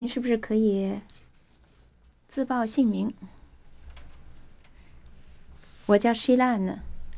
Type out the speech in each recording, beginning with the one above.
您是不是可以自报姓名？我叫希拉呢，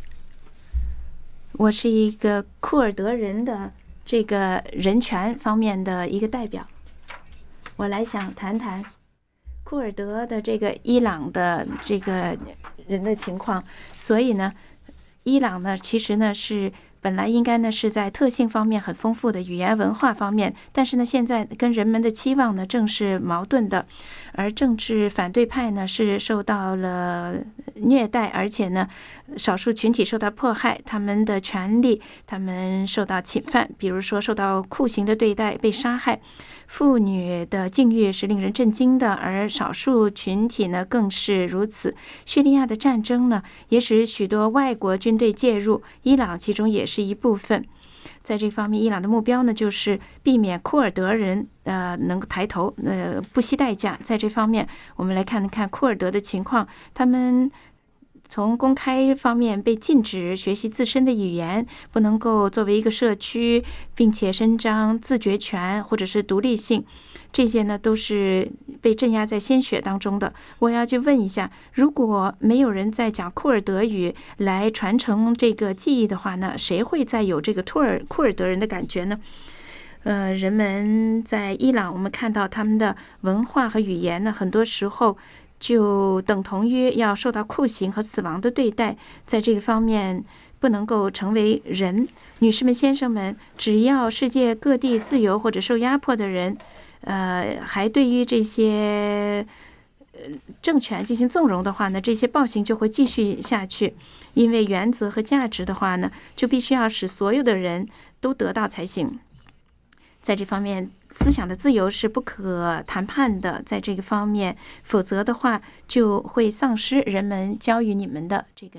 我是一个库尔德人的这个人权方面的一个代表。我来想谈谈库尔德的这个伊朗的这个人的情况。所以呢，伊朗呢其实呢是本来应该呢是在特性方面很丰富的语言文化方面，但是呢现在跟人们的期望呢正是矛盾的，而政治反对派呢是受到了虐待，而且呢少数群体受到迫害，他们的权利他们受到侵犯，比如说受到酷刑的对待，被杀害，妇女的境遇是令人震惊的，而少数群体呢更是如此。叙利亚的战争呢也使许多外国军队介入，伊朗其中也是一部分。在这方面，伊朗的目标呢就是避免库尔德人能够抬头，不惜代价。在这方面，我们来看看库尔德的情况，他们从公开方面被禁止学习自身的语言，不能够作为一个社区，并且伸张自决权或者是独立性，这些呢都是被镇压在鲜血当中的。我要去问一下，如果没有人在讲库尔德语来传承这个记忆的话呢，谁会再有这个库尔德人的感觉呢？人们在伊朗，我们看到他们的文化和语言呢，很多时候就等同于要受到酷刑和死亡的对待，在这个方面不能够成为人。女士们、先生们，只要世界各地自由或者受压迫的人，还对于这些政权进行纵容的话呢，这些暴行就会继续下去。因为原则和价值的话呢，就必须要使所有的人都得到才行。在这方面，思想的自由是不可谈判的，在这个方面，否则的话就会丧失人们教育你们的这个